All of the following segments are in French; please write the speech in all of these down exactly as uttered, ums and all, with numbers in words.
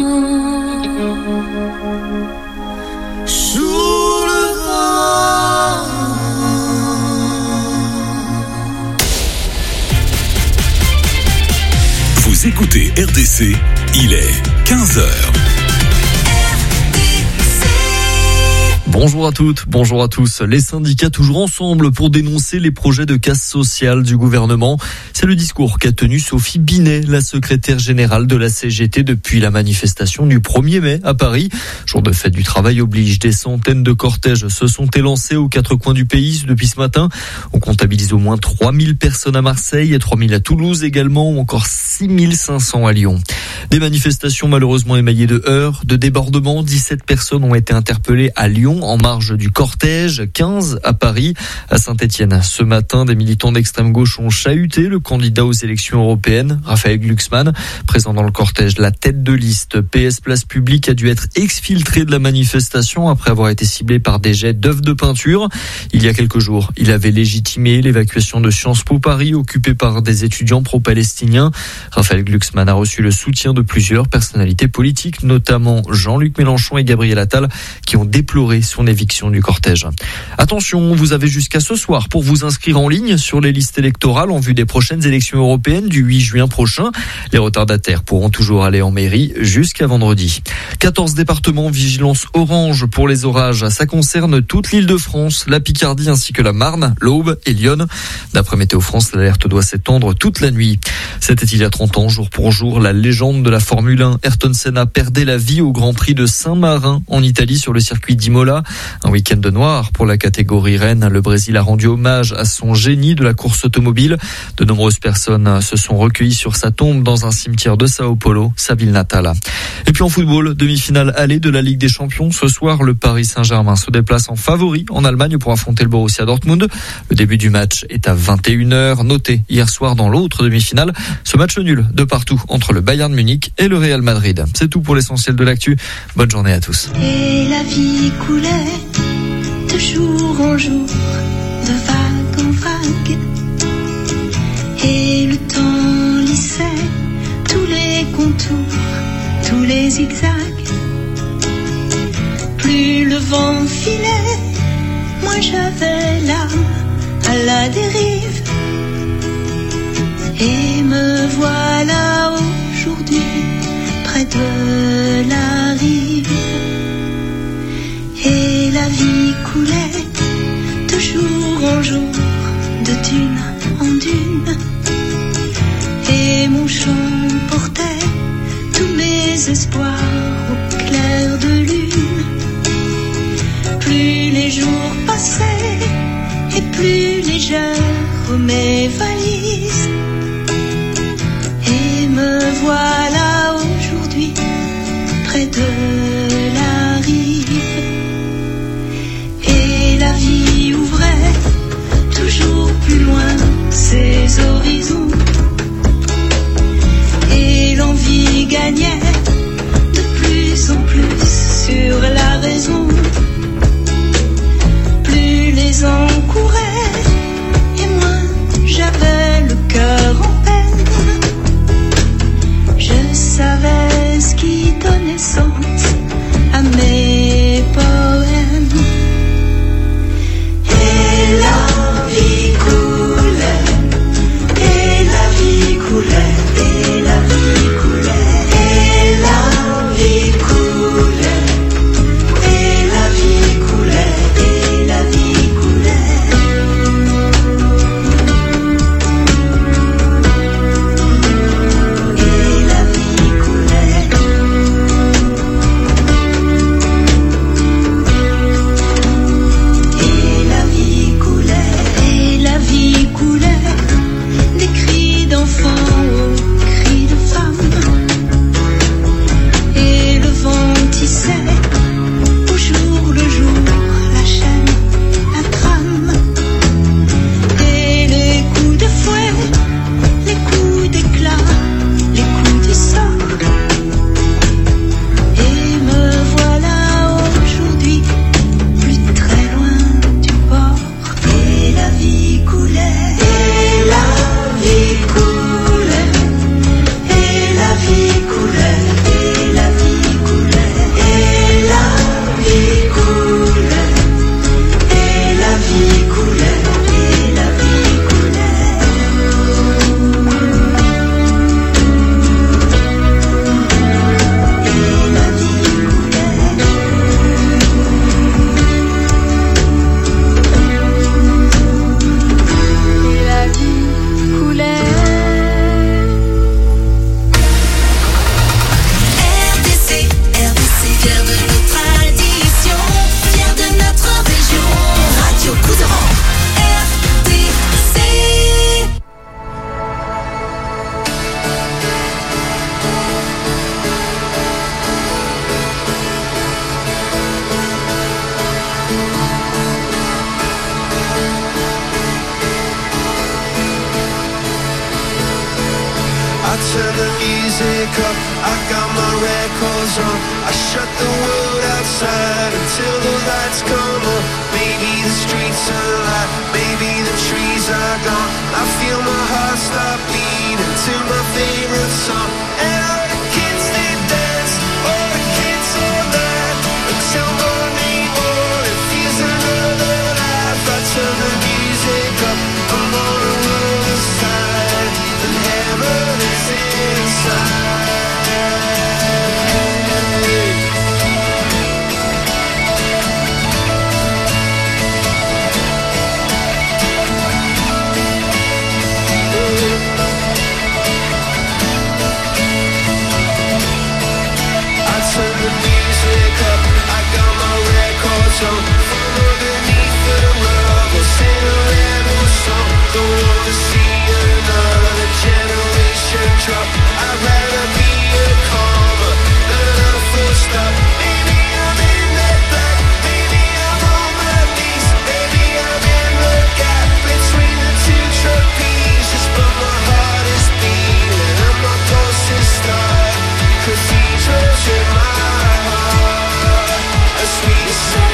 Sous le vent. Vous écoutez R D C, il est quinze heures. Bonjour à toutes, bonjour à tous. Les syndicats toujours ensemble pour dénoncer les projets de casse sociale du gouvernement. C'est le discours qu'a tenu Sophie Binet, la secrétaire générale de la C G T depuis la manifestation du premier mai à Paris. Jour de fête du travail oblige, des centaines de cortèges se sont élancés aux quatre coins du pays depuis ce matin. On comptabilise au moins trois mille personnes à Marseille et trois mille à Toulouse également, ou encore six mille cinq cents à Lyon. Des manifestations malheureusement émaillées de heurts, de débordements. dix-sept personnes ont été interpellées à Lyon en marge du cortège, quinze à Paris. À Saint-Etienne, ce matin, des militants d'extrême gauche ont chahuté le candidat aux élections européennes, Raphaël Glucksmann. Présent dans le cortège, la tête de liste P S Place Publique a dû être exfiltré de la manifestation après avoir été ciblé par des jets d'œufs de peinture. Il y a quelques jours, il avait légitimé l'évacuation de Sciences Po Paris occupée par des étudiants pro-palestiniens. Raphaël Glucksmann a reçu le soutien de plusieurs personnalités politiques, notamment Jean-Luc Mélenchon et Gabriel Attal, qui ont déploré son éviction du cortège. Attention, vous avez jusqu'à ce soir pour vous inscrire en ligne sur les listes électorales en vue des prochaines élections européennes du huit juin prochain. Les retardataires pourront toujours aller en mairie jusqu'à vendredi. quatorze départements vigilance orange pour les orages. Ça concerne toute l'Île-de-France, la Picardie ainsi que la Marne, l'Aube et Lyon. D'après Météo France, l'alerte doit s'étendre toute la nuit. C'était il y a trente ans, jour pour jour, la légende de la Formule un. Ayrton Senna perdait la vie au Grand Prix de Saint-Marin en Italie sur le circuit d'Imola. Un week-end de noir pour la catégorie reine. Le Brésil a rendu hommage à son génie de la course automobile. De nombreuses personnes se sont recueillies sur sa tombe dans un cimetière de Sao Paulo, sa ville natale. Et puis en football, demi-finale allée de la Ligue des Champions. Ce soir, le Paris Saint-Germain se déplace en favori en Allemagne pour affronter le Borussia Dortmund. Le début du match est à vingt et une heures. Notez hier soir dans l'autre demi-finale, ce match nul de partout entre le Bayern Munich et le Real Madrid. C'est tout pour l'essentiel de l'actu. Bonne journée à tous. Et la vie coulait de jour en jour, de vague en vague, et le temps lissait tous les contours, tous les zigzags. Plus le vent filait, moins j'avais l'âme à la dérive. Et me voilà aujourd'hui près de la rive. Et la vie coulait de jour en jour, de dune en dune. Et mon chant portait tous mes espoirs au clair de lune. Plus les jours passaient et plus légères mes valises. Et me voilà aujourd'hui près de la rive. Et la vie ouvrait toujours plus loin ses horizons. Et l'envie gagnait de plus en plus sur la raison. Plus les ans couraient et moins j'avais le cœur en peine. Je music up, I got my records on. I shut the world outside until the lights come on. Maybe the streets are alive, maybe the trees are gone. I feel my heart stop beating to my favorite song. And all the kids they dance, all the kids all laugh until morning morning feels another life. I turn the music up, I'm on the world side, and heaven is inside. So from underneath the rug, we'll sing a rebel song. Don't wanna see another generation drop. I'd rather be a comma than a full stop. Maybe I'm in that black, maybe I'm on my knees, maybe I'm in the gap between the two trapezes. But my heart is beating and my pulse is starting. Cathedrals in my heart, a sweet sound.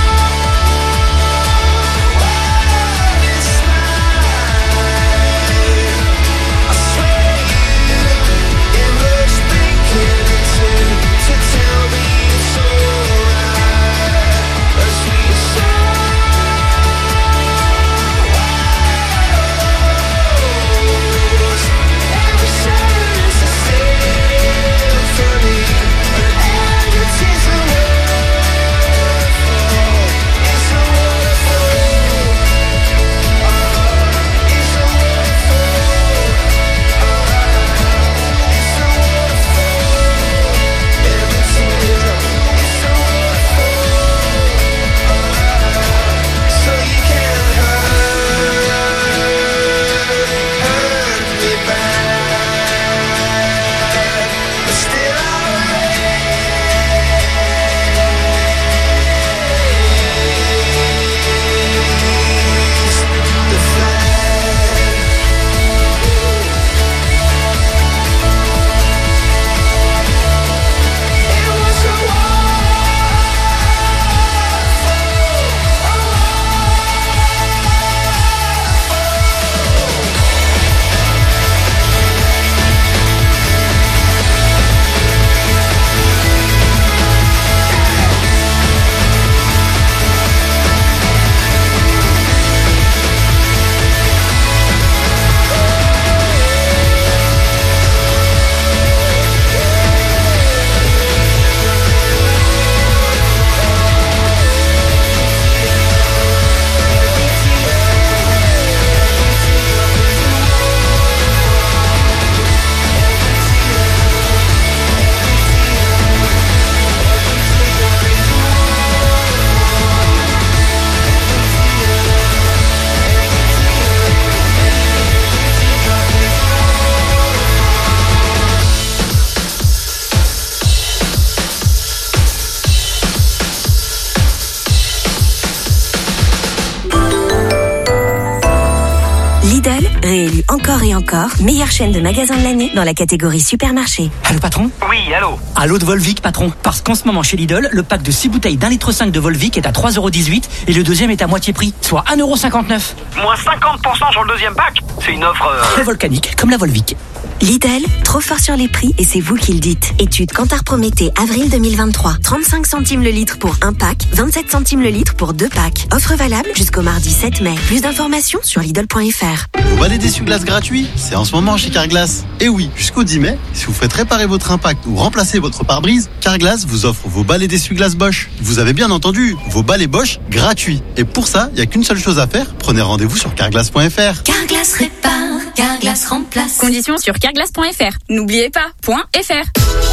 Réélu encore et encore, meilleure chaîne de magasins de l'année dans la catégorie supermarché. Allô patron ? Oui, allô. Allô de Volvic patron. Parce qu'en ce moment chez Lidl, le pack de six bouteilles d'un litre cinq de Volvic est à trois euros dix-huit et le deuxième est à moitié prix, soit un euro cinquante-neuf. Moins cinquante pour cent sur le deuxième pack. C'est une offre... Euh... Très volcanique, comme la Volvic. Lidl, trop fort sur les prix et c'est vous qui le dites. Étude Kantar Prométhée, avril deux mille vingt-trois. trente-cinq centimes le litre pour un pack, vingt-sept centimes le litre pour deux packs. Offre valable jusqu'au mardi sept mai. Plus d'informations sur Lidl point F R. Vous balai d'essuie-glace gratuit, c'est en ce moment chez Carglass. Et oui, jusqu'au dix mai, si vous faites réparer votre impact ou remplacer votre pare-brise, Carglass vous offre vos balais d'essuie-glace Bosch. Vous avez bien entendu, vos balais Bosch gratuits. Et pour ça, il n'y a qu'une seule chose à faire, prenez rendez-vous sur carglass point F R. Carglass répare, Carglass remplace. Conditions sur carglass point F R. N'oubliez pas, .fr.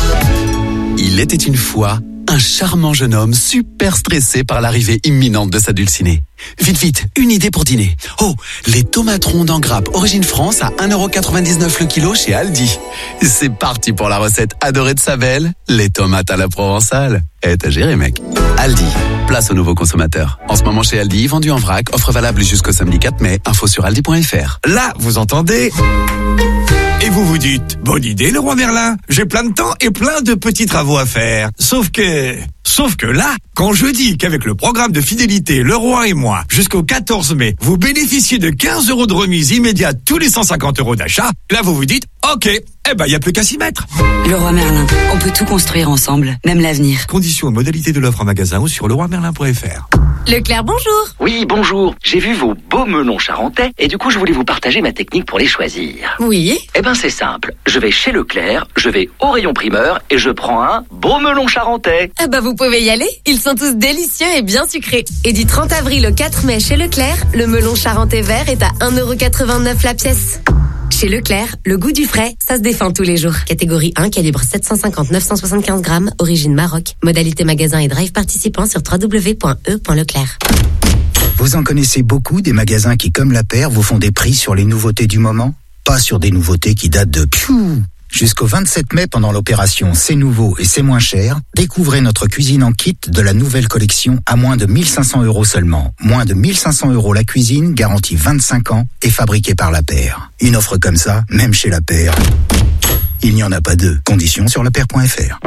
Il était une fois un charmant jeune homme super stressé par l'arrivée imminente de sa dulcinée. Vite, vite, une idée pour dîner. Oh, les tomates rondes en grappe origine France à un euro quatre-vingt-dix-neuf le kilo chez Aldi. C'est parti pour la recette adorée de sa belle, les tomates à la provençale. Eh, t'as géré, mec. Aldi, place aux nouveaux consommateurs. En ce moment chez Aldi, vendu en vrac, offre valable jusqu'au samedi quatre mai. Info sur aldi point F R. Là, vous entendez Et vous vous dites, bonne idée Leroy Merlin, j'ai plein de temps et plein de petits travaux à faire. Sauf que... Sauf que là, quand je dis qu'avec le programme de fidélité Leroy et moi, jusqu'au quatorze mai, vous bénéficiez de quinze euros de remise immédiate tous les cent cinquante euros d'achat, là vous vous dites, ok, eh ben y a plus qu'à s'y mettre. Leroy Merlin, on peut tout construire ensemble, même l'avenir. Conditions et modalités de l'offre en magasin ou sur leroy merlin point f r. Leclerc, bonjour. Oui, bonjour. J'ai vu vos beaux melons charentais et du coup je voulais vous partager ma technique pour les choisir. Oui. Eh ben c'est simple. Je vais chez Leclerc, je vais au rayon primeur et je prends un beau melon charentais. Ah bah vous pouvez y aller. Ils sont tous délicieux et bien sucrés. Et du trente avril au quatre mai chez Leclerc, le melon charentais vert est à un euro quatre-vingt-neuf la pièce. Chez Leclerc, le goût du frais, ça se défend tous les jours. Catégorie un, calibre sept cent cinquante à neuf cent soixante-quinze grammes, origine Maroc. Modalité magasin et drive participant sur w w w point e point leclerc. Vous en connaissez beaucoup des magasins qui, comme La Paire, vous font des prix sur les nouveautés du moment? Pas sur des nouveautés qui datent de piou. Jusqu'au vingt-sept mai, pendant l'opération C'est nouveau et c'est moins cher, découvrez notre cuisine en kit de la nouvelle collection à moins de mille cinq cents euros seulement. Moins de mille cinq cents euros la cuisine, garantie vingt-cinq ans et fabriquée par La Paire. Une offre comme ça, même chez La Paire, il n'y en a pas deux. Conditions sur lapaire point f r.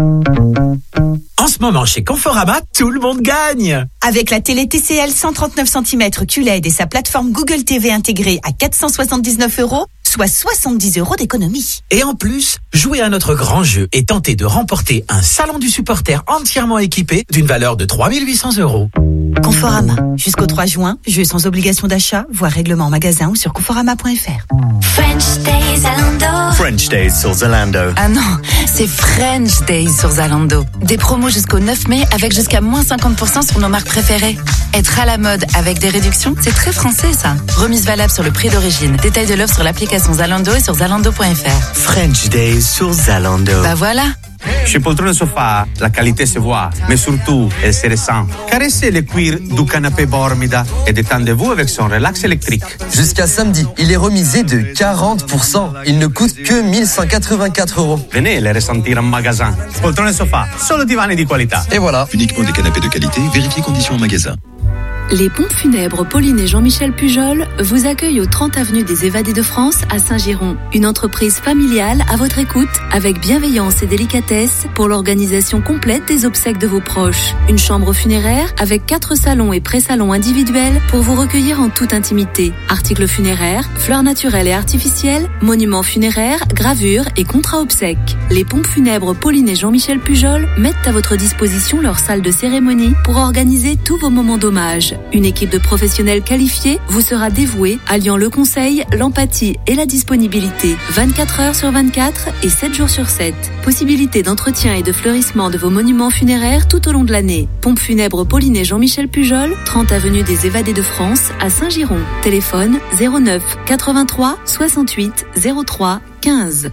En ce moment, chez Conforama, tout le monde gagne. Avec la télé T C L cent trente-neuf centimètres Q L E D et sa plateforme Google T V intégrée à quatre cent soixante-dix-neuf euros, soit soixante-dix euros d'économie. Et en plus, jouez à notre grand jeu et tentez de remporter un salon du supporter entièrement équipé d'une valeur de trois mille huit cents euros. Conforama. Jusqu'au trois juin, jeu sans obligation d'achat, voire règlement en magasin ou sur conforama point f r. French Days Zalando. French Days sur Zalando. Ah non, c'est French Days sur Zalando. Des promos jusqu'au neuf mai avec jusqu'à moins cinquante pour cent sur nos marques préférées. Être à la mode avec des réductions, c'est très français ça. Remise valable sur le prix d'origine. Détail de l'offre sur l'application Zalando et sur zalando point f r. French Days sur Zalando. Bah voilà. Chez Poltrone Sofa, la qualité se voit, mais surtout, elle se ressent. Caressez le cuir du canapé Bormida et détendez-vous avec son relax électrique. Jusqu'à samedi, il est remisé de quarante pour cent. Il ne coûte que mille cent quatre-vingt-quatre euros. Venez le ressentir en magasin. Poltrone Sofa, solo divani di qualità. Et voilà. Uniquement des canapés de qualité, vérifiez conditions en magasin. Les pompes funèbres Pauline et Jean-Michel Pujol vous accueillent au trente avenue des Évadés de France à Saint-Giron. Une entreprise familiale à votre écoute avec bienveillance et délicatesse pour l'organisation complète des obsèques de vos proches. Une chambre funéraire avec quatre salons et pré-salons individuels pour vous recueillir en toute intimité. Articles funéraires, fleurs naturelles et artificielles, monuments funéraires, gravures et contrats obsèques. Les pompes funèbres Pauline et Jean-Michel Pujol mettent à votre disposition leur salle de cérémonie pour organiser tous vos moments d'hommage. Une équipe de professionnels qualifiés vous sera dévouée, alliant le conseil, l'empathie et la disponibilité. vingt-quatre heures sur vingt-quatre et sept jours sur sept. Possibilité d'entretien et de fleurissement de vos monuments funéraires tout au long de l'année. Pompe funèbre Pauline et Jean-Michel Pujol, trente avenue des Évadés de France à Saint-Giron. Téléphone zéro neuf quatre-vingt-trois soixante-huit zéro trois quinze.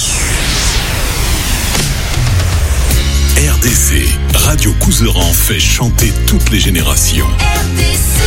R D C, Radio Couseran fait chanter toutes les générations. R D C.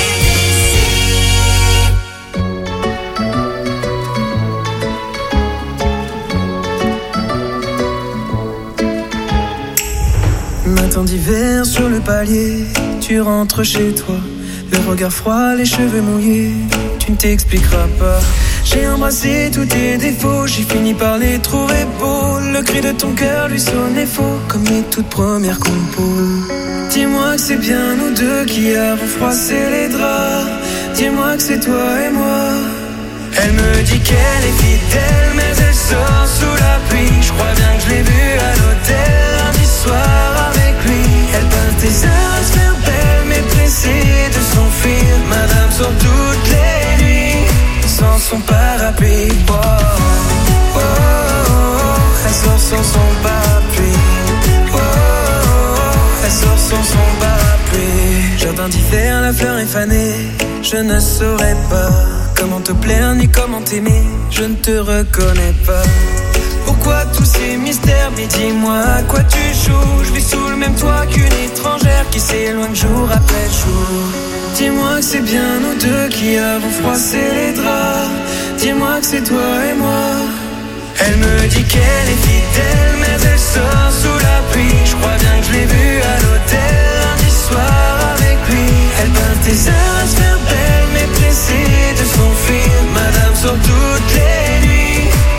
Matin d'hiver sur le palier, tu rentres chez toi, le regard froid, les cheveux mouillés, tu ne t'expliqueras pas. J'ai embrassé tous tes défauts, j'ai fini par les trouver beaux. Le cri de ton cœur lui sonnait faux, comme les toutes premières compos. Dis-moi que c'est bien nous deux qui avons froissé les draps. Dis-moi que c'est toi et moi. Elle me dit qu'elle est fidèle, mais elle sort sous la pluie. Je crois bien que je l'ai vue à l'hôtel lundi soir avec lui. Elle peint tes heures à se faire belle, mais pressée de s'enfuir. Madame sort toutes les nuits sans son parapluie. Oh, oh, oh, oh, elle sort sans son parapluie. Oh, oh, oh, elle sort sans son parapluie. Jardin d'hiver, la fleur est fanée. Je ne saurais pas comment te plaire ni comment t'aimer. Je ne te reconnais pas. Pourquoi tous ces mystères? Mais dis-moi à quoi tu joues. Je vis sous le même toit qu'une étrangère qui s'éloigne jour après jour. Dis-moi que c'est bien nous deux qui avons froissé les draps. Dis-moi que c'est toi et moi. Elle me dit qu'elle est fidèle, mais elle sort sous la pluie. Je crois bien que je l'ai vue à l'hôtel lundi soir avec lui. Elle peint tes heures à se faire belle, mais pressée de s'enfuir. Madame sort toutes les nuits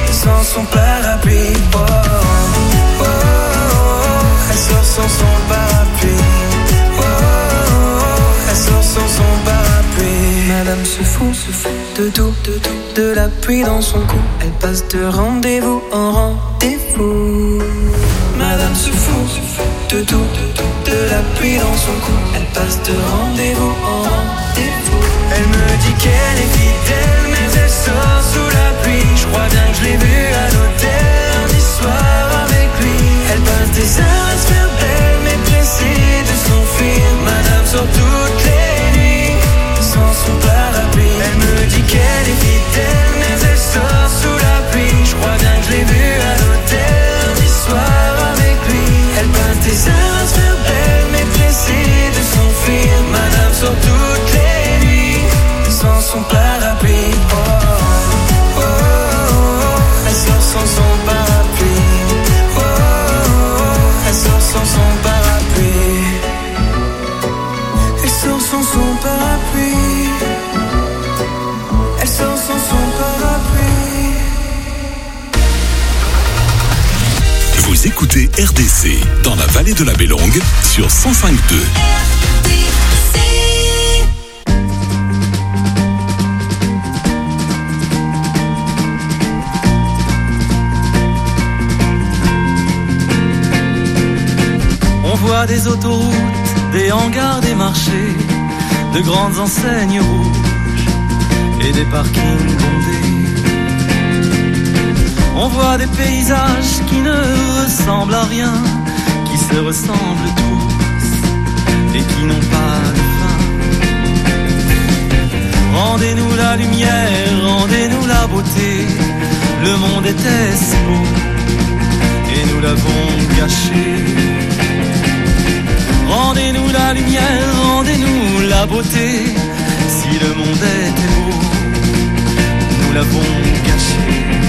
Madame se fout, se fout de tout, de tout, de la pluie dans son cou. Elle passe de rendez-vous en rendez-vous. Madame se fout, se fout de tout, de tout, de la pluie dans son cou. Elle passe de rendez-vous en rendez-vous. Elle me dit qu'elle est fidèle, mais elle sort sous la pluie. Je crois bien que je l'ai vue à l'hôtel lundi soir avec lui. Elle passe des heures à se faire belle, mais pressée de s'enfuir. Madame sort toutes les nuits sans son parapluie. Elle me dit qu'elle est fidèle, mais elle sort sous la pluie. Je crois bien que je l'ai vue à l'hôtel lundi soir avec lui. Elle passe des heures à se faire belle, mais pressée de s'enfuir. Madame sort toutes les nuits sans son parapluie. Oh, oh, oh, oh. Elle sort sans son parapluie. Oh, oh, oh. Elle sort sans son parapluie. Elle sort sans son parapluie. Elle sort sans son parapluie. Vous écoutez R D C dans la vallée de la Bélongue sur cent cinq virgule deux. On voit des autoroutes, des hangars, des marchés, de grandes enseignes rouges et des parkings bondés. On voit des paysages qui ne ressemblent à rien, qui se ressemblent tous et qui n'ont pas de fin. Rendez-nous la lumière, rendez-nous la beauté. Le monde était si beau et nous l'avons gâché. Rendez-nous la lumière, rendez-nous la beauté. Si le monde était beau, nous l'avons gâché.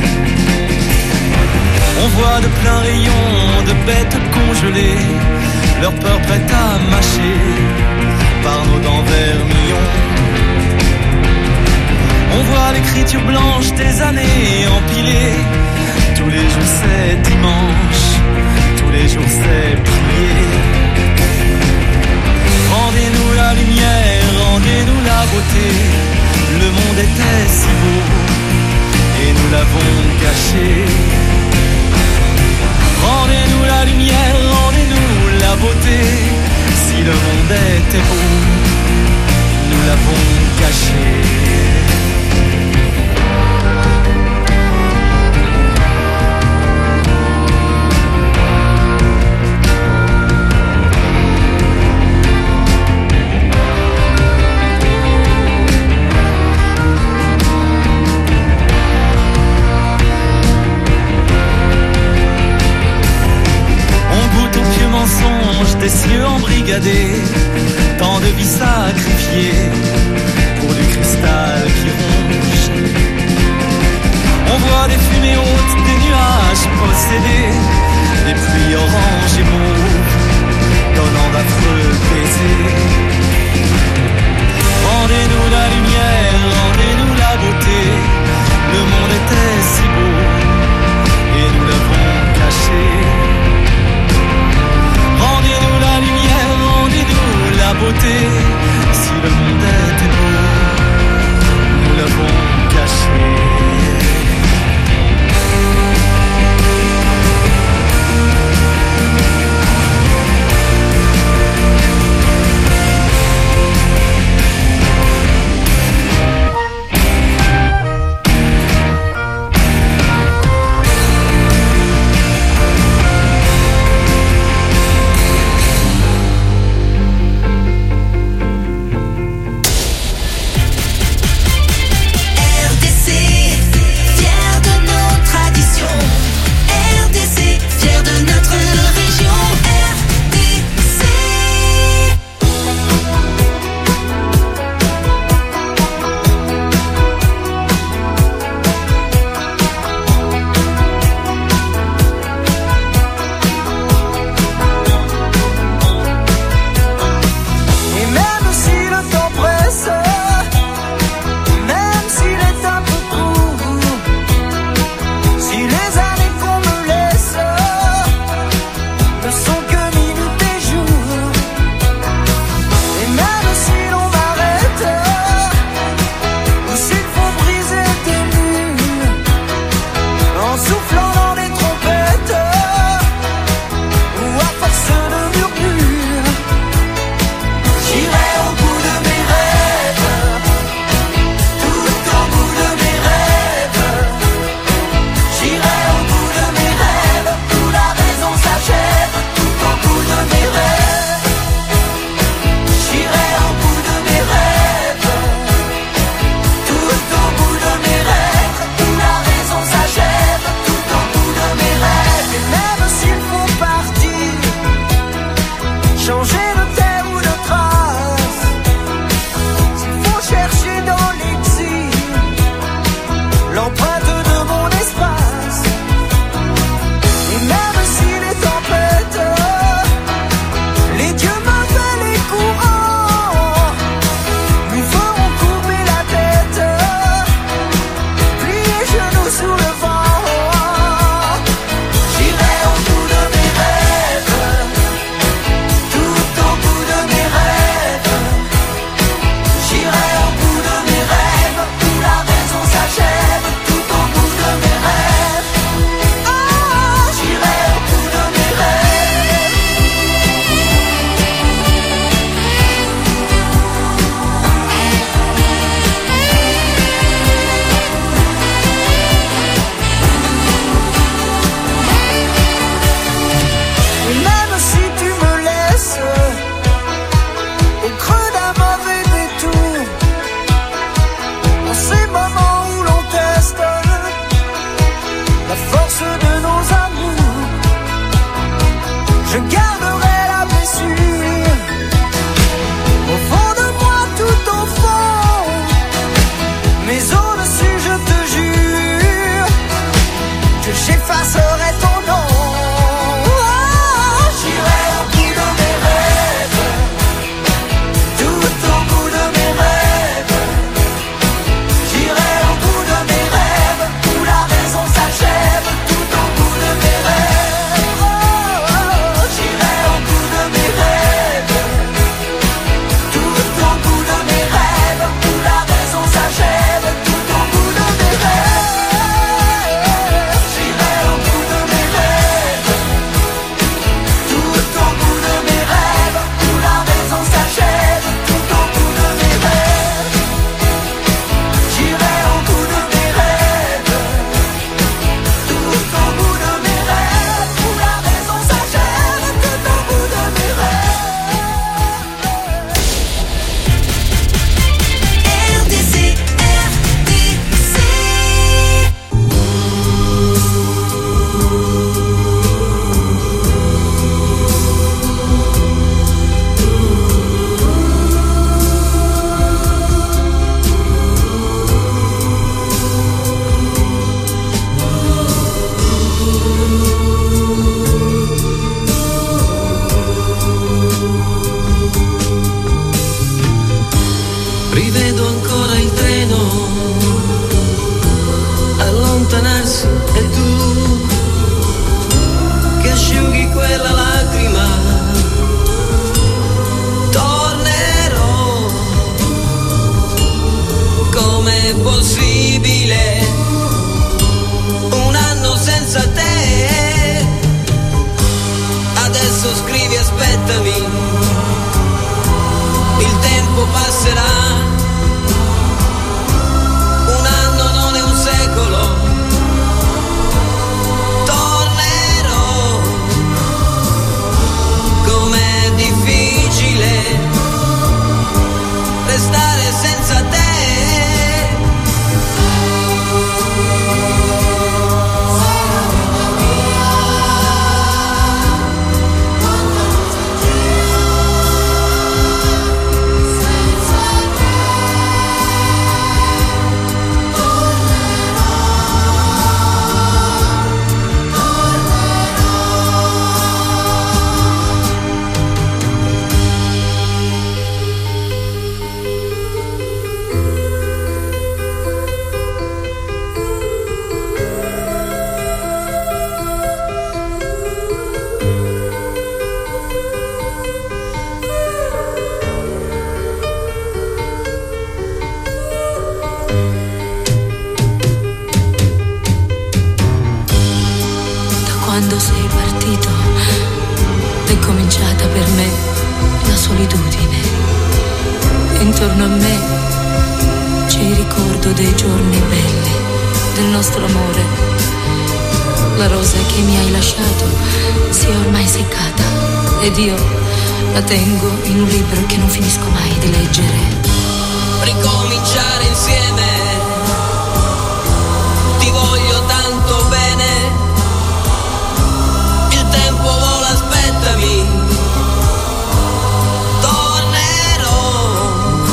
On voit de pleins rayons de bêtes congelées, leur peur prête à mâcher par nos dents vermillons. On voit l'écriture blanche des années empilées. Tous les jours c'est dimanche, tous les jours c'est prier. Rendez-nous la lumière, rendez-nous la beauté. Le monde était si beau et nous l'avons gâché. Rendez-nous la lumière, rendez-nous la beauté. Si le monde était beau, nous l'avons gâché. Des cieux embrigadés, tant de vies sacrifiées pour du cristal qui ronge. On voit des fumées hautes, des nuages possédés, des pluies oranges et mauves, donnant d'affreux baisers. Rendez-nous la lumière, rendez-nous la beauté. Le monde était si beau et nous l'avons caché. Rendez-nous la lumière, rendez-nous la beauté. Si le monde était beau, nous l'avons caché. aspettami, il tempo passerà, un anno non è un secolo, tornerò, com'è difficile restare senza te. Quando sei partito è cominciata per me la solitudine. Intorno a me c'è il ricordo dei giorni belli, del nostro amore. La rosa che mi hai lasciato si è ormai seccata ed io la tengo in un libro che non finisco mai di leggere. Ricominciare insieme, ti voglio tanto bene. Tempo vola, aspettami, tornerò,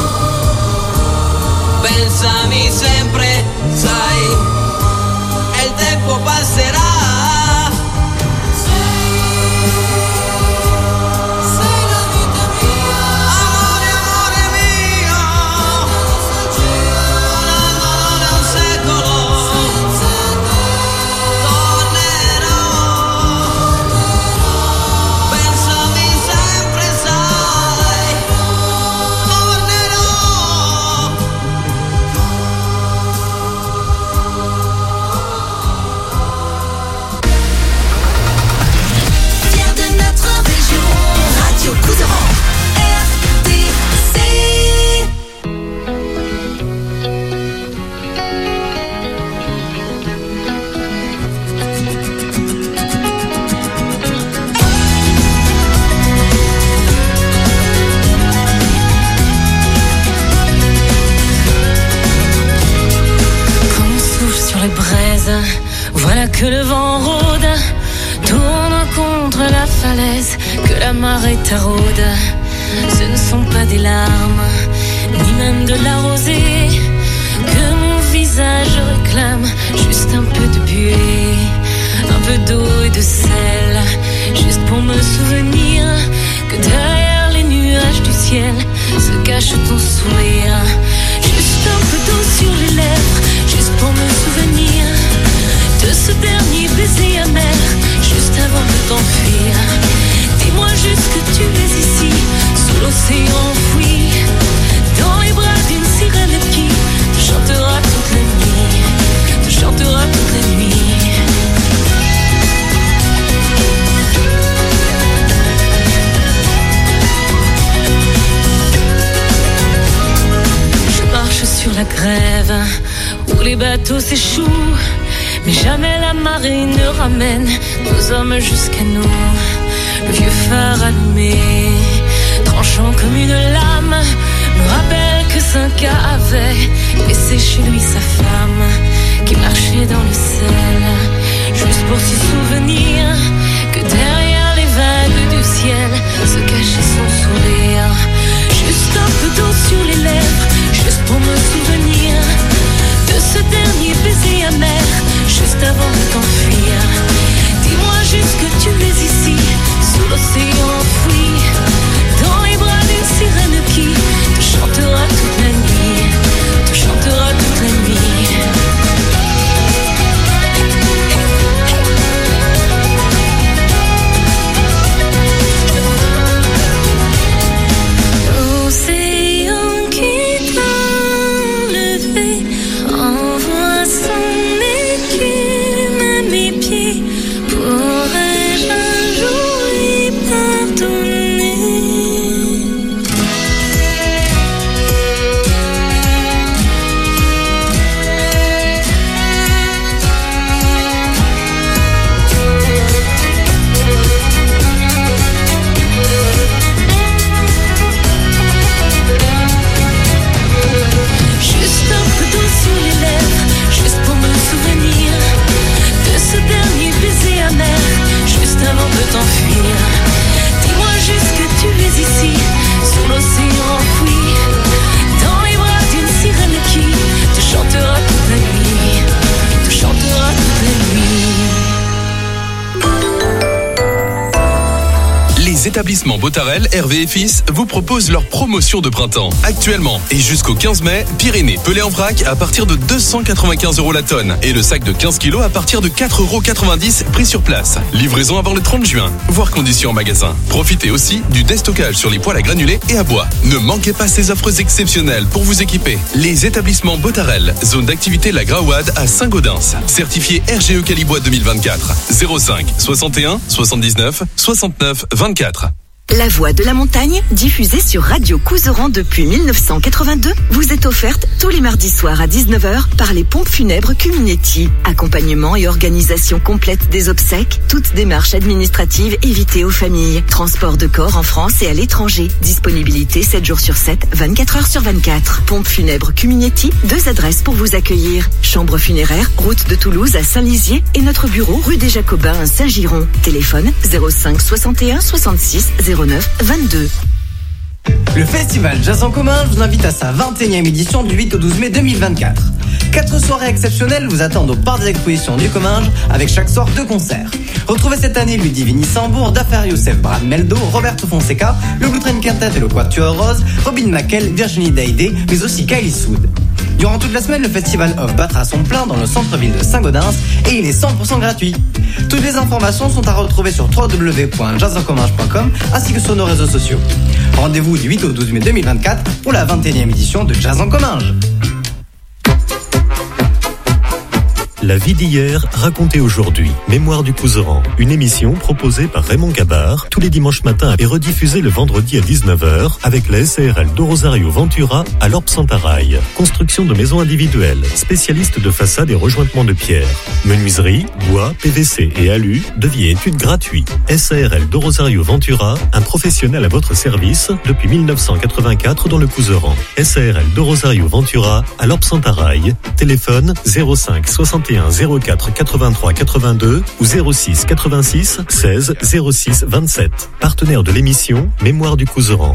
pensami sempre, sai, e il tempo passerà. Voilà que le vent rôde, tourne contre la falaise, que la marée taraude. Ce ne sont pas des larmes, ni même de la rosée, que mon visage réclame, juste un peu de buée, un peu d'eau et de sel, juste pour me souvenir que derrière les nuages du ciel se cache ton sourire. Juste un peu d'eau sur les lèvres, juste pour me souvenir de ce dernier baiser amer, juste avant de t'enfuir. Dis-moi juste que tu es ici, sous l'océan enfoui, dans les bras d'une sirène qui te chantera toute la nuit, te chantera toute la nuit. Je marche sur la grève, où les bateaux s'échouent, mais jamais la marée ne ramène nos hommes jusqu'à nous. Le vieux phare allumé, tranchant comme une lame, me rappelle que Cinqa avait laissé chez lui sa femme, qui marchait dans le sel, juste pour se souvenir que derrière les vagues du ciel se cachait son sourire. Juste un peu d'eau sur les lèvres, juste pour me souvenir de ce dernier baiser amer, juste avant de t'enfuir. Dis-moi juste que tu es ici, sous l'océan enfoui, dans les bras d'une sirène qui te chantera toute la nuit, te chantera toute la nuit. établissements Botarel, Hervé et Fils vous proposent leur promotion de printemps. Actuellement et jusqu'au quinze mai, Pyrénées pelé en vrac à partir de deux cent quatre-vingt-quinze euros la tonne et le sac de quinze kilos à partir de quatre euros quatre-vingt-dix prix sur place. Livraison avant le trente juin, voire conditions en magasin. Profitez aussi du déstockage sur les poêles à granulés et à bois. Ne manquez pas ces offres exceptionnelles pour vous équiper. Les établissements Botarel, zone d'activité La Graouade à Saint-Gaudens. Certifié R G E Calibois deux mille vingt-quatre. zéro cinq soixante et un soixante-dix-neuf soixante-neuf vingt-quatre. La Voix de la Montagne, diffusée sur Radio Couseran depuis mille neuf cent quatre-vingt-deux, vous est offerte tous les mardis soirs à dix-neuf heures par les pompes funèbres Cuminetti. Accompagnement et organisation complète des obsèques, toutes démarches administratives évitées aux familles. Transport de corps en France et à l'étranger. Disponibilité sept jours sur sept, vingt-quatre heures sur vingt-quatre. Pompes funèbres Cuminetti, deux adresses pour vous accueillir. Chambre funéraire, route de Toulouse à Saint-Lizier et notre bureau rue des Jacobins à Saint-Giron. Téléphone zéro cinq soixante et un soixante-six zéro neuf vingt-deux. Le festival Jazz en commun vous invite à sa vingt et unième édition du huit au douze mai deux mille vingt-quatre. Quatre soirées exceptionnelles vous attendent au parc des expositions du Comminges avec chaque soir deux concerts. Retrouvez cette année Ludivine Sambour, Dafer Youssef, Brad Meldo, Roberto Fonseca, le Blue Train Quintet et le Quatuor Rose, Robin McKell, Virginie Day-Day, mais aussi Kylie Sood. Durant toute la semaine, le Festival Off battra son plein dans le centre-ville de Saint-Gaudens et il est cent pour cent gratuit. Toutes les informations sont à retrouver sur w w w point jazz en comminges point com ainsi que sur nos réseaux sociaux. Rendez-vous du huit au douze mai deux mille vingt-quatre pour la vingt et unième édition de Jazz en Comminges. La vie d'hier, racontée aujourd'hui. Mémoire du Couseran. Une émission proposée par Raymond Gabard tous les dimanches matins et rediffusée le vendredi à dix-neuf heures avec la S A R L do Rosario Ventura à l'Orbe Santaraille. Construction de maisons individuelles, spécialiste de façade et rejointement de pierre. Menuiserie, bois, P V C et alu, devis et études gratuits. S A R L do Rosario Ventura, un professionnel à votre service depuis mille neuf cent quatre-vingt-quatre dans le Couseran. S A R L do Rosario Ventura à l'Orbe Santaraille. Téléphone zéro cinq soixante et un zéro quatre quatre-vingt-trois quatre-vingt-deux ou zéro six quatre-vingt-six seize zéro six vingt-sept. Partenaire de l'émission Mémoire du Couseran.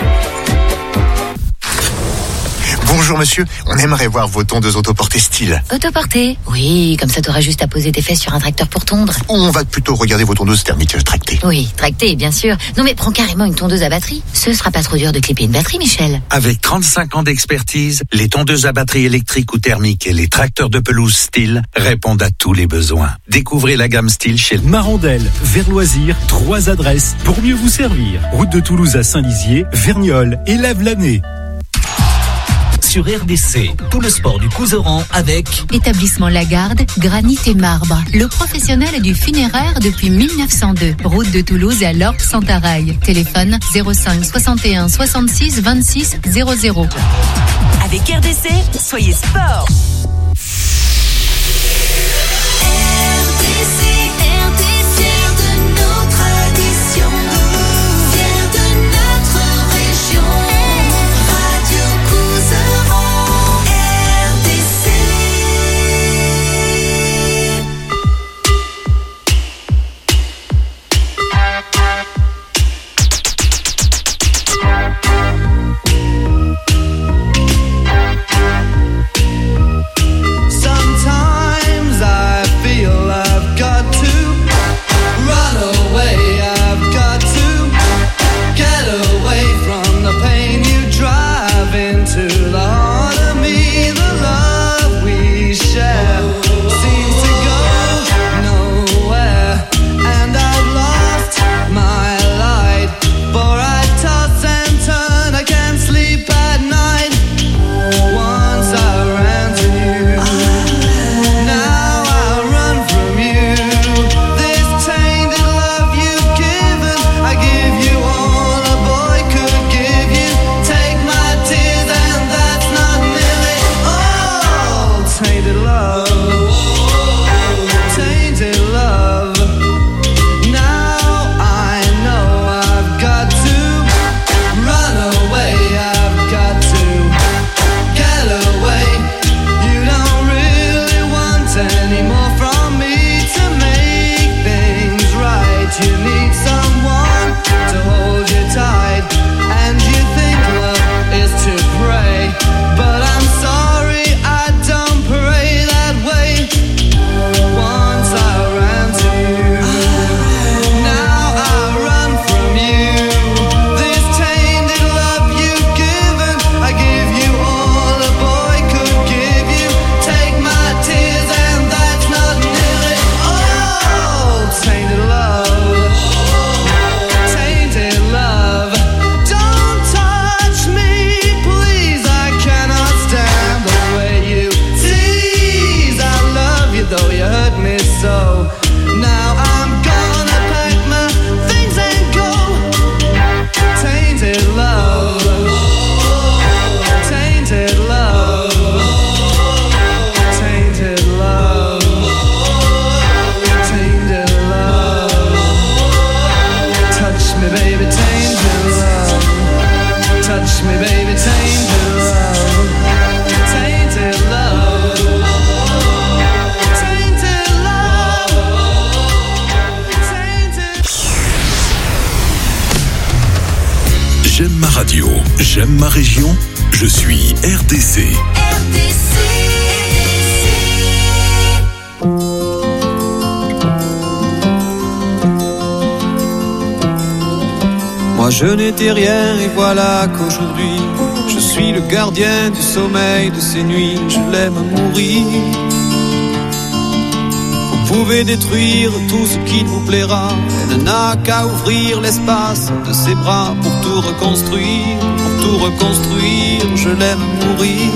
Bonjour monsieur, on aimerait voir vos tondeuses autoportées style. Autoportée? Oui, comme ça t'auras juste à poser tes fesses sur un tracteur pour tondre. On va plutôt regarder vos tondeuses thermiques tractées. Oui, tractées, bien sûr. Non mais prends carrément une tondeuse à batterie. Ce sera pas trop dur de clipper une batterie, Michel. Avec trente-cinq ans d'expertise, les tondeuses à batterie électrique ou thermique et les tracteurs de pelouse style répondent à tous les besoins. Découvrez la gamme style chez Marandel, vers Loisirs, trois adresses pour mieux vous servir. Route de Toulouse à Saint-Lizier, Verniolle et Lave-Lanay. Sur R D C, tout le sport du Couseran avec Établissement Lagarde, granit et marbre. Le professionnel du funéraire depuis mille neuf cent deux. Route de Toulouse à l'Orbe Santaraille. Téléphone zéro cinq soixante et un soixante-six vingt-six zéro zéro. Avec R D C, soyez sport. J'aime ma radio, j'aime ma région, je suis R D C. R D C. Moi je n'étais rien et voilà qu'aujourd'hui je suis le gardien du sommeil de ces nuits. Je l'aime à mourir. Vous pouvez détruire tout ce qui vous plaira. Elle n'a qu'à ouvrir l'espace de ses bras pour tout reconstruire, pour tout reconstruire. Je l'aime à mourir.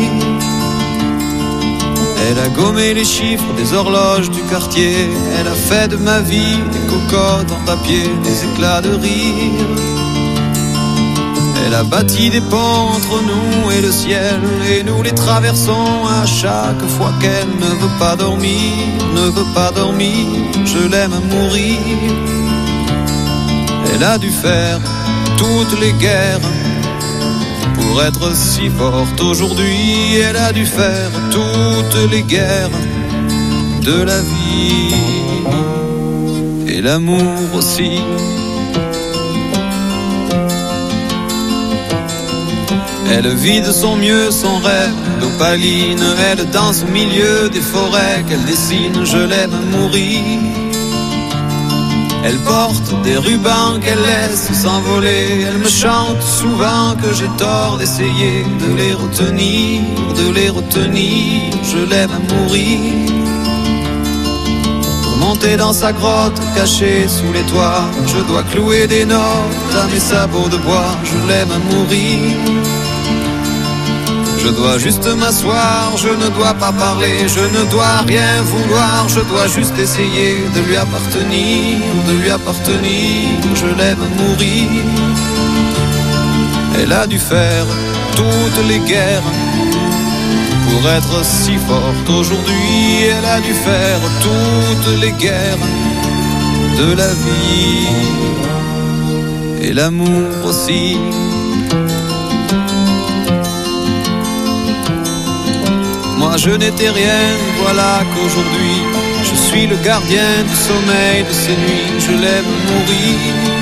Elle a gommé les chiffres des horloges du quartier. Elle a fait de ma vie des cocottes en papier, des éclats de rire. Elle a bâti des ponts entre nous et le ciel, et nous les traversons à chaque fois qu'elle ne veut pas dormir, ne veut pas dormir. Je l'aime à mourir. Elle a dû faire toutes les guerres pour être si forte aujourd'hui. Elle a dû faire toutes les guerres de la vie et l'amour aussi. Elle vit de son mieux son rêve d'opaline. Elle danse au milieu des forêts qu'elle dessine. Je l'aime à mourir. Elle porte des rubans qu'elle laisse s'envoler. Elle me chante souvent que j'ai tort d'essayer de les retenir, de les retenir. Je l'aime à mourir. Pour monter dans sa grotte cachée sous les toits, je dois clouer des notes à mes sabots de bois. Je l'aime à mourir. Je dois juste m'asseoir, je ne dois pas parler, je ne dois rien vouloir, je dois juste essayer de lui appartenir, de lui appartenir. Je l'aime à mourir. Elle a dû faire toutes les guerres pour être si forte aujourd'hui. Elle a dû faire toutes les guerres de la vie et l'amour aussi. Moi je n'étais rien, voilà qu'aujourd'hui je suis le gardien du sommeil de ces nuits. Je l'aime mourir.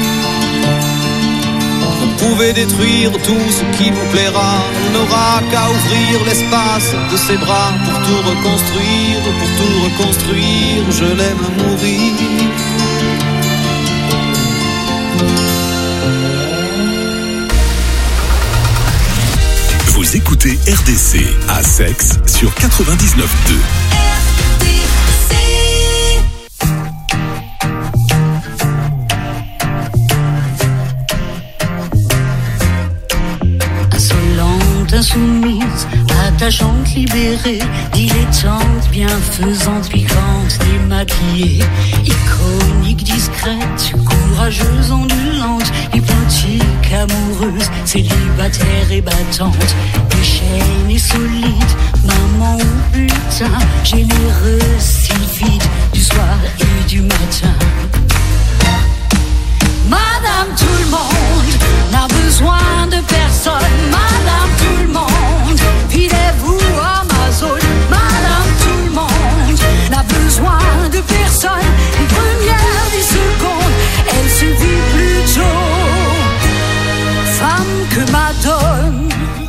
Vous pouvez détruire tout ce qui vous plaira. On n'aura qu'à ouvrir l'espace de ses bras pour tout reconstruire, pour tout reconstruire. Je l'aime mourir. Vous écoutez R D C à Sex sur quatre-vingt-dix-neuf virgule deux. Insolente, insoumise, attachante, libérée, dilettante, bienfaisante, piquante, démaquillée, iconique, discrète, courageuse, ondulante, hypnotique, amoureuse, célibataire et battante, déchaînée, solide, maman ou putain, généreuse, si vite, du soir et du matin. Madame tout le monde n'a besoin de personne. Madame tout le monde, filez-vous Amazon. Madame tout le monde n'a besoin de personne. Une première, dix secondes, elle se vit plutôt femme que madone.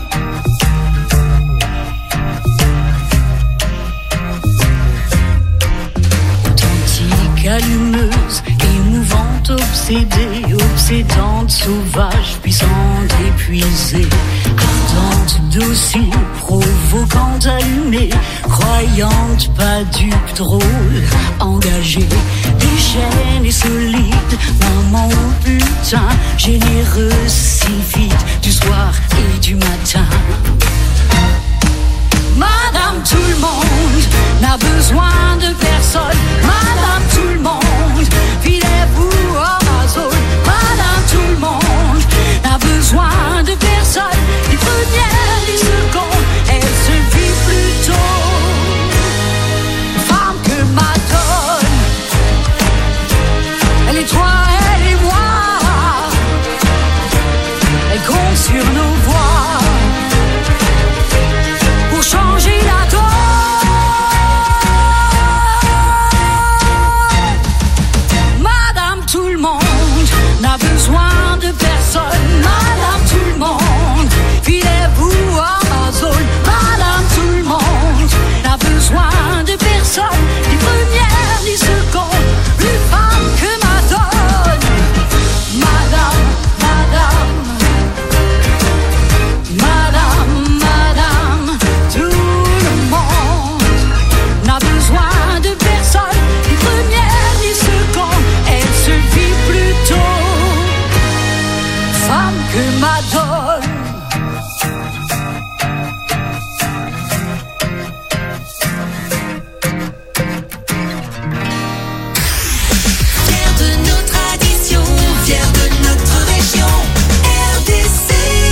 Authentique, allumeuse, émouvante, obsédée, obsédante, sauvage, puissante, épuisée, ardente, docile, provocante, allumée, croyante, pas dupe, drôle, engagée, déchaînée, solide, maman ou putain, généreuse, si vite, du soir et du matin. Madame tout le monde n'a besoin de personne. Madame tout le monde, filez-vous Amazon. Madame tout le monde n'a besoin de personne. Les premières, les secondes, elle se vit plutôt femme que madone. Elle est toi, elle est moi. Elle compte sur nos voix changer la donne. Madone. Fier de nos traditions, fier de notre région, R D C.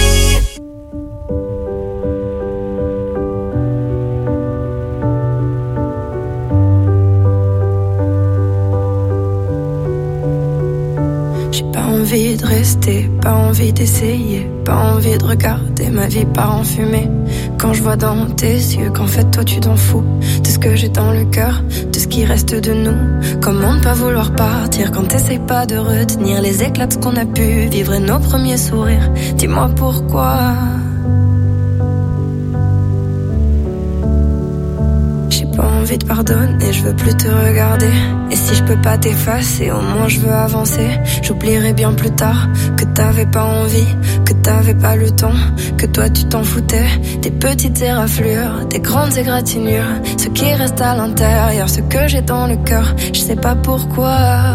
Envie de rester, pas envie d'essayer, pas envie de regarder ma vie part en fumée. Quand je vois dans tes yeux qu'en fait toi tu t'en fous de ce que j'ai dans le cœur, de ce qui reste de nous. Comment ne pas vouloir partir quand t'essayes pas de retenir les éclats de ce qu'on a pu vivre et nos premiers sourires. Dis-moi pourquoi. J'ai pas envie de pardonner, je veux plus te regarder. Et si je peux pas t'effacer, au moins je veux avancer. J'oublierai bien plus tard que t'avais pas envie, que t'avais pas le temps, que toi tu t'en foutais. Des petites éraflures, des grandes égratignures, ce qui reste à l'intérieur, ce que j'ai dans le cœur, je sais pas pourquoi.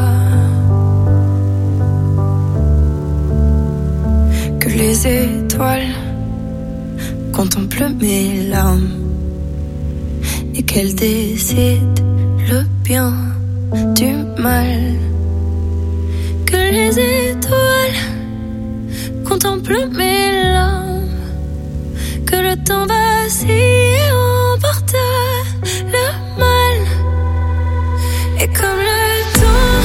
Que les étoiles contemplent mes larmes et qu'elles décident le bien du mal. Que les étoiles contemplent mes larmes, que le temps vacille et emporte le mal. Et comme le temps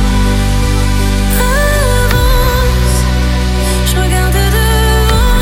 avance, je regarde devant,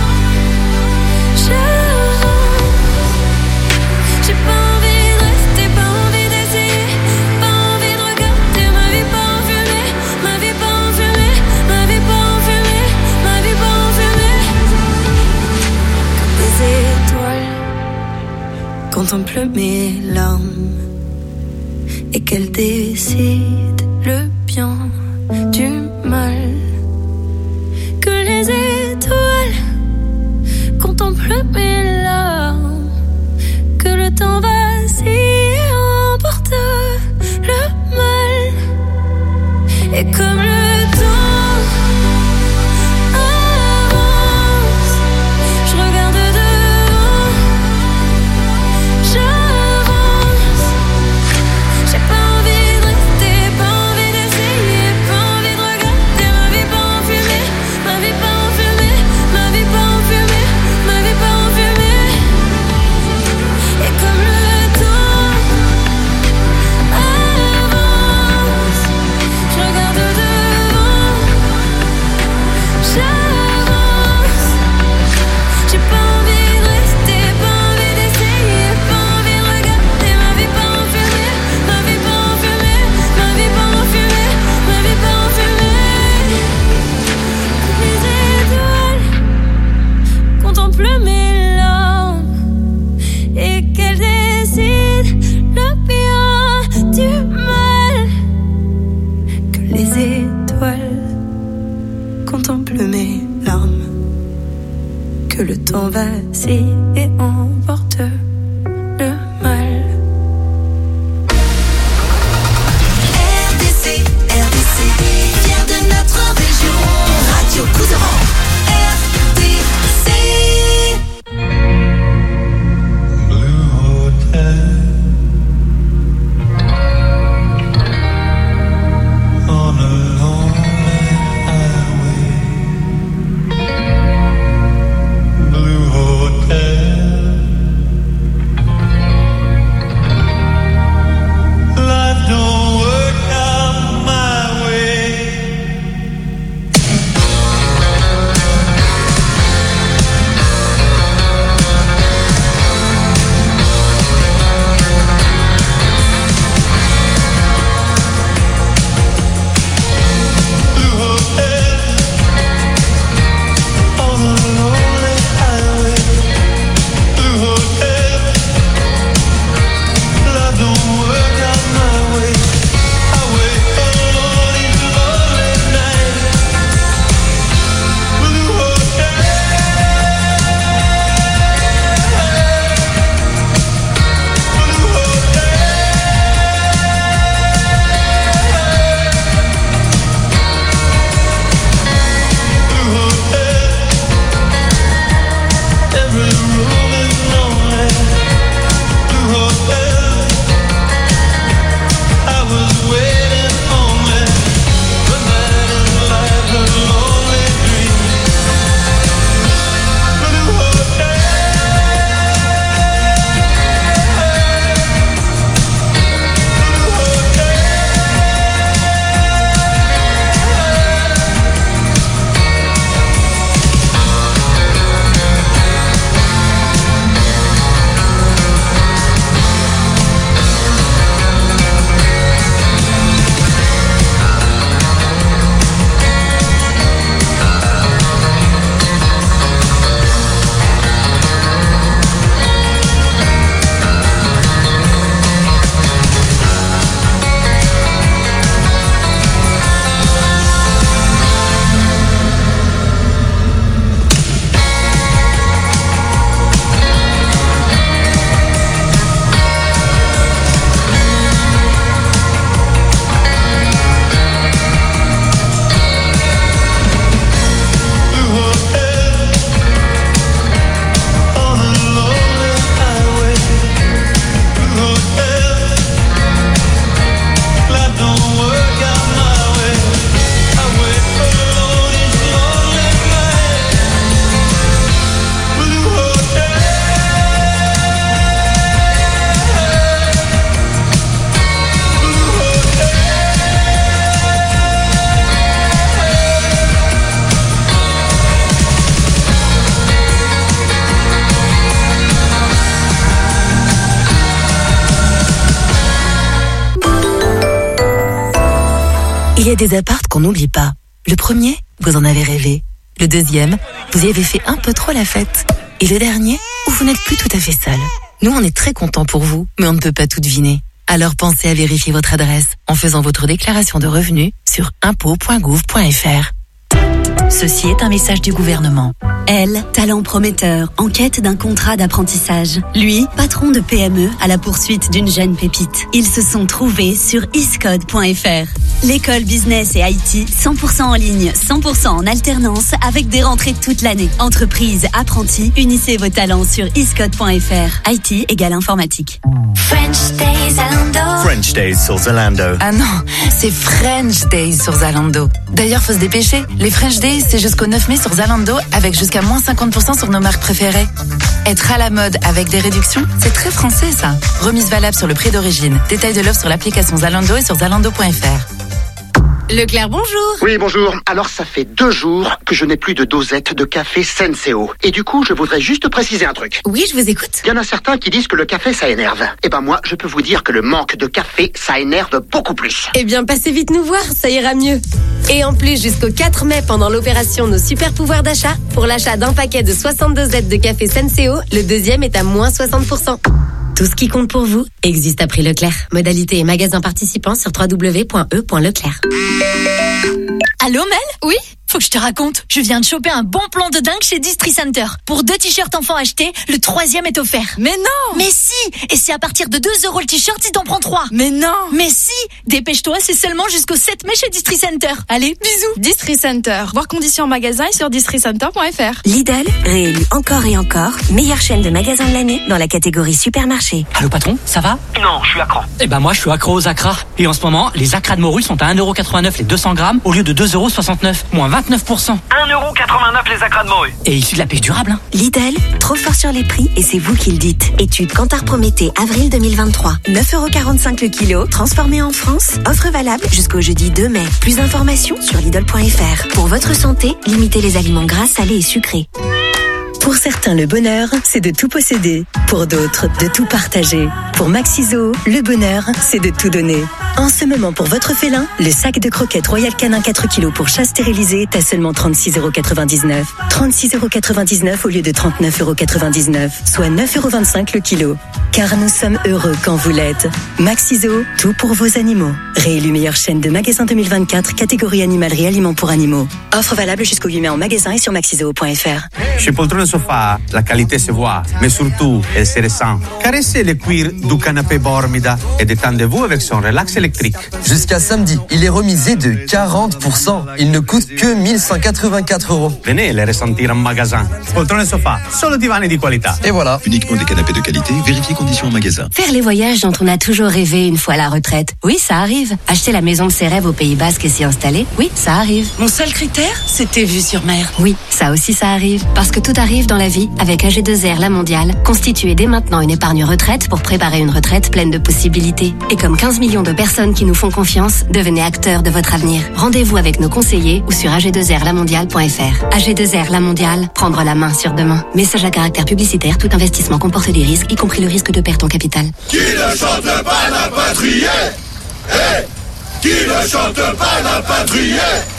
j'avance. J'ai pas envie de rester, pas envie d'essayer, pas envie de regarder ma vie pas en fumée, ma vie pas en fumée, ma vie pas en fumée, ma vie pas en fumée. Comme les étoiles contemplent mes larmes et qu'elles décident le bien du mal. Que les étoiles contemplent mes larmes, que le temps vacille et emporte le mal. Et comme le temps avance, je regarde devant, j'avance. J'ai pas envie de rester, pas envie d'essayer, pas envie de regarder ma vie pas en fumée, ma vie pas en fumée, ma vie pas en fumée, ma vie pas en fumée. Et comme le temps avance, je regarde devant, j'avance. J'ai pas envie de rester, pas envie d'essayer, pas envie de regarder ma vie pas en fumée, ma vie pas en fumée, ma vie pas en fumée, ma vie pas en fumée. Les étoiles contemplent mes larmes et qu'elles décident le bien du mal. Que les étoiles contemplent mes larmes, que le temps vacille et emporte le mal. R D C, R D C, fier de notre région. Radio Couserans, R D C. Blue Hotel on a lonely highway. Blue Hotel Il y a des appartes qu'on n'oublie pas. Le premier, vous en avez rêvé. Le deuxième, vous y avez fait un peu trop la fête. Et le dernier, où vous n'êtes plus tout à fait seul. Nous, on est très contents pour vous, mais on ne peut pas tout deviner. Alors pensez à vérifier votre adresse en faisant votre déclaration de revenus sur impôts point gouv point f r. Ceci est un message du gouvernement. Elle, talent prometteur, en quête d'un contrat d'apprentissage. Lui, patron de P M E à la poursuite d'une jeune pépite. Ils se sont trouvés sur iscode point f r. L'école business et I T, cent pour cent en ligne, cent pour cent en alternance, avec des rentrées toute l'année. Entreprise, apprentis, unissez vos talents sur iscode point f r. I T égale informatique. French Days Zalando. French Days sur Zalando. Ah non, c'est French Days sur Zalando. D'ailleurs, faut se dépêcher. Les French Days, c'est jusqu'au neuf mai sur Zalando, avec jusqu'à moins cinquante pour cent sur nos marques préférées. Être à la mode avec des réductions, c'est très français ça. Remise valable sur le prix d'origine. Détail de l'offre sur l'application Zalando et sur zalando point f r. Leclerc, bonjour. Oui, bonjour. Alors, ça fait deux jours que je n'ai plus de dosette de café Senseo. Et du coup, je voudrais juste préciser un truc. Oui, je vous écoute. Il y en a certains qui disent que le café, ça énerve. Eh ben moi, je peux vous dire que le manque de café, ça énerve beaucoup plus. Eh bien, passez vite nous voir, ça ira mieux. Et en plus, jusqu'au quatre mai, pendant l'opération Nos Super Pouvoirs d'achat, pour l'achat d'un paquet de soixante-deux dosettes de café Senseo, le deuxième est à moins soixante pour cent. Tout ce qui compte pour vous existe à prix Leclerc. Modalité et magasin participants sur w w w point e point leclerc. Allô Mel ? Oui ? Faut que je te raconte, je viens de choper un bon plan de dingue chez Distri Center. Pour deux t-shirts enfants achetés, le troisième est offert. Mais non! Mais si! Et c'est à partir de deux euros le t-shirt si t'en prends trois. Mais non! Mais si! Dépêche-toi, c'est seulement jusqu'au sept mai chez Distri Center. Allez, bisous! Distri Center. Voir conditions en magasin et sur distri center point f r. Lidl, réélu encore et encore, meilleure chaîne de magasins de l'année dans la catégorie supermarché. Allô patron, ça va? Non, je suis accro. Eh ben moi je suis accro aux acras. Et en ce moment, les acras de morue sont à un euro quatre-vingt-neuf les deux cents grammes au lieu de deux euros soixante-neuf, moins vingt-neuf pour cent. un euro quatre-vingt-neuf les acras de morue. Et issu de la pêche durable, hein. Lidl, trop fort sur les prix et c'est vous qui le dites. Étude Kantar Prométhée, avril deux mille vingt-trois. neuf euros quarante-cinq le kilo, transformé en France. Offre valable jusqu'au jeudi deux mai. Plus d'informations sur lidl point f r. Pour votre santé, limitez les aliments gras, salés et sucrés. Pour certains, le bonheur, c'est de tout posséder. Pour d'autres, de tout partager. Pour Maxiso, le bonheur, c'est de tout donner. En ce moment, pour votre félin, le sac de croquettes Royal Canin quatre kilos pour chat stérilisé est à seulement trente-six euros quatre-vingt-dix-neuf. trente-six euros quatre-vingt-dix-neuf au lieu de trente-neuf euros quatre-vingt-dix-neuf, soit neuf euros vingt-cinq le kilo. Car nous sommes heureux quand vous l'êtes. Maxiso, tout pour vos animaux. Réélu meilleure chaîne de magasins deux mille vingt-quatre, catégorie animalerie aliments pour animaux. Offre valable jusqu'au huit mai en magasin et sur maxiso point f r. Chez Poltrone Sofa, la qualité se voit, mais surtout, elle se ressent. Caressez le cuir du canapé Bormida et détendez-vous avec son relax électrique. Jusqu'à samedi, il est remisé de quarante pour cent. Il ne coûte que mille cent quatre-vingt-quatre euros. Venez les ressentir en magasin. Poltrone Sofa, solo divani di qualità. Et voilà. Uniquement des canapés de qualité, vérifiez conditions en magasin. Faire les voyages dont on a toujours rêvé une fois à la retraite. Oui, ça arrive. Acheter la maison de ses rêves au Pays Basque et s'y installer. Oui, ça arrive. Mon seul critère, c'était vue sur mer. Oui, ça aussi ça arrive. Parce que tout arrive dans la vie. Avec A G deux R La Mondiale, constituez dès maintenant une épargne retraite pour préparer une retraite pleine de possibilités. Et comme quinze millions de personnes qui nous font confiance, devenez acteurs de votre avenir. Rendez-vous avec nos conseillers ou sur a g deux r la mondiale point f r. A G deux R La Mondiale, prendre la main sur demain. Message à caractère publicitaire, tout investissement comporte des risques, y compris le risque de perte en capital. Qui ne chante pas la patrie? Hey, qui ne chante pas la patrie?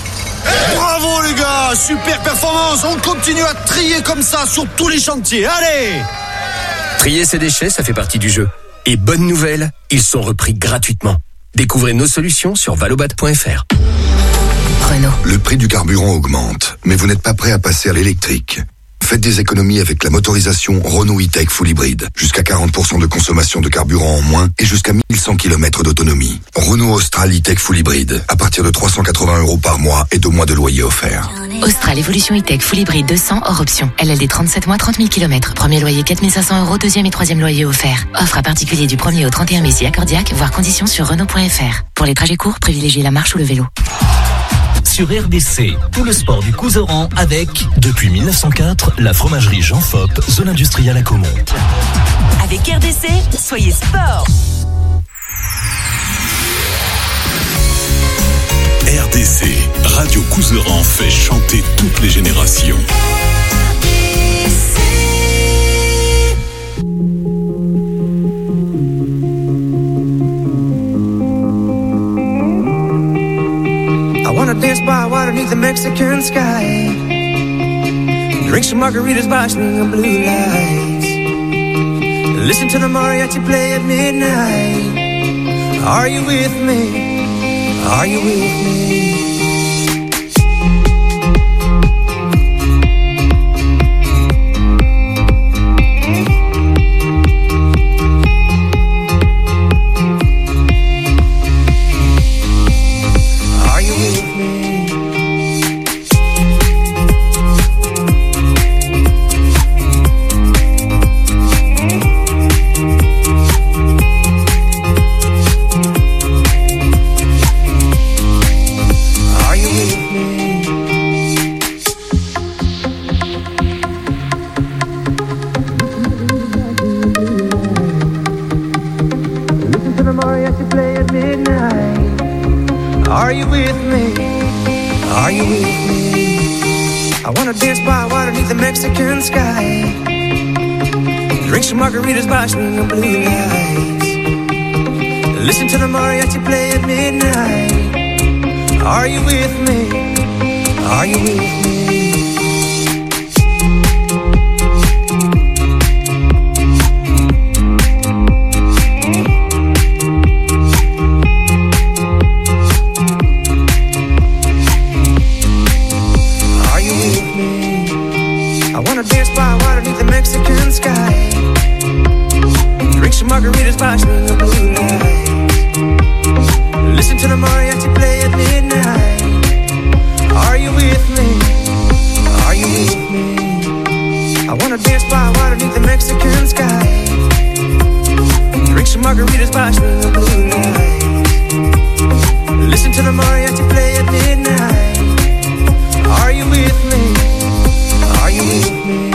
Hey. Bravo les gars, super performance, on continue à trier comme ça sur tous les chantiers, allez! Trier ses déchets, ça fait partie du jeu. Et bonne nouvelle, ils sont repris gratuitement. Découvrez nos solutions sur valobat point f r. Renault. Le prix du carburant augmente, mais vous n'êtes pas prêt à passer à l'électrique. Faites des économies avec la motorisation Renault E-Tech Full Hybrid. Jusqu'à quarante pour cent de consommation de carburant en moins et jusqu'à mille cent kilomètres d'autonomie. Renault Austral E-Tech Full Hybrid. À partir de trois cent quatre-vingts euros par mois et deux mois de loyer offert. Austral Evolution E-Tech Full Hybrid deux cents hors option. L L D trente-sept mois, trente mille kilomètres. Premier loyer quatre mille cinq cents euros, deuxième et troisième loyer offert. Offre à particulier du premier au trente et un mai si accordiaque, voire conditions sur Renault point f r. Pour les trajets courts, privilégiez la marche ou le vélo. Sur R D C, tout le sport du Couserans avec, depuis mille neuf cent quatre, la fromagerie Jean Fop, zone industrielle à Caumont. Avec R D C, soyez sport. R D C, Radio Couserans fait chanter toutes les générations. water beneath the Mexican sky. Drink some margaritas by swinging blue lights. Listen to the mariachi play at midnight. Are you with me? Are you with me? Are you with me? Are you with me? I wanna dance by water beneath the Mexican sky. Drink some margaritas by swinging blue lights. Listen to the mariachi play at midnight. Are you with me? Are you with me? Mexican sky. Drink some margaritas by swinging blue lights. Listen to the mariachi play at midnight. Are you with me? Are you with me? I wanna dance by water beneath the Mexican sky. Drink some margaritas by swinging blue lights. Listen to the mariachi play at midnight. Are you with me? Are you with me?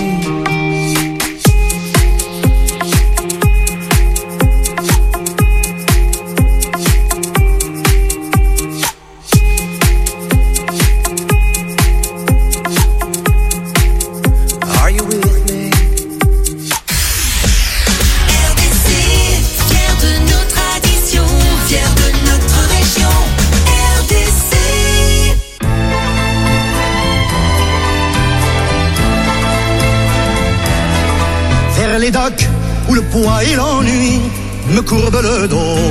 Les docks où le poids et l'ennui me courbent le dos.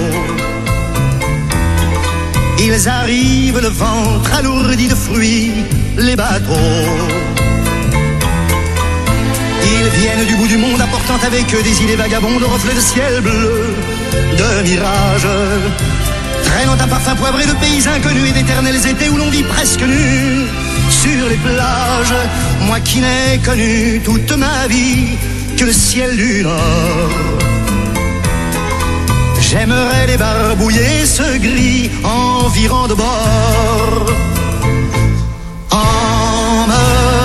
Ils arrivent le ventre alourdi de fruits, les bateaux. Ils viennent du bout du monde apportant avec eux des idées vagabondes, de reflets de ciel bleu, de mirages, traînant un parfum poivré de pays inconnus et d'éternels étés où l'on vit presque nu sur les plages. Moi qui n'ai connu toute ma vie que le ciel du Nord. J'aimerais débarbouiller ce gris environ de bord. Emmenez-moi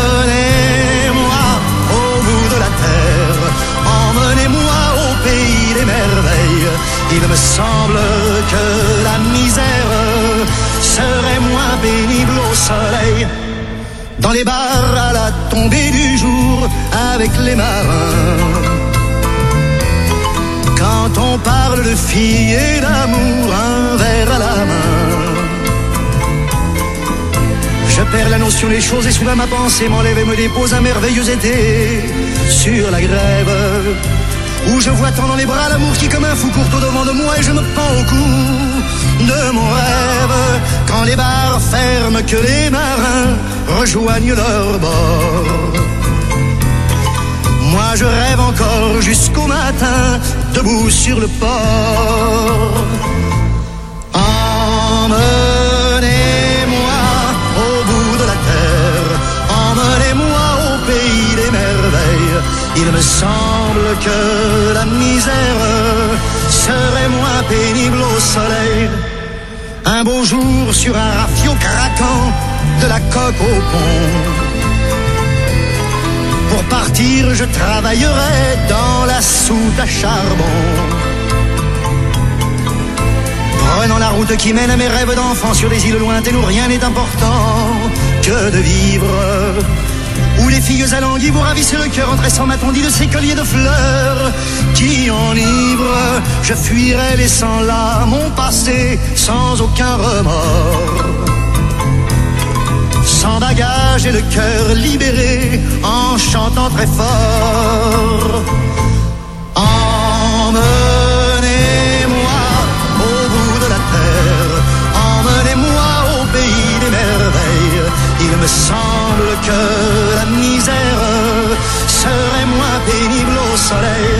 au bout de la terre, emmenez-moi au pays des merveilles. Il me semble que la misère serait moins pénible au soleil. Dans les bars à la tombée du jour avec les marins. Quand on parle de filles et d'amour, un verre à la main. Je perds la notion des choses et soudain ma pensée m'enlève et me dépose un merveilleux été sur la grève. Où je vois tant dans les bras l'amour qui comme un fou court au devant de moi et je me pends au cou de mon rêve. Quand les bars ferment que les marins rejoignent leur bord. Moi je rêve encore jusqu'au matin, debout sur le port. Emmenez-moi au bout de la terre, emmenez-moi au pays des merveilles. Il me semble que la misère serait moins pénible au soleil. Un beau jour sur un rafio craquant, de la coque au pont. Pour partir, je travaillerai dans la soute à charbon. Prenant la route qui mène à mes rêves d'enfant sur des îles lointaines où rien n'est important que de vivre. Où les filles alanguies vous ravissent le cœur en tressant ma tondie de ces colliers de fleurs qui enivrent. Je fuirai laissant là mon passé sans aucun remords. sans bagage et le cœur libéré, en chantant très fort. Emmenez-moi au bout de la terre, emmenez-moi au pays des merveilles. Il me semble que la misère serait moins pénible au soleil.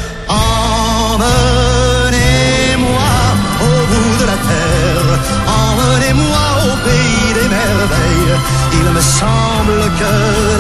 Emmenez-moi au bout de la terre, emmenez-moi au pays des merveilles. Il me semble que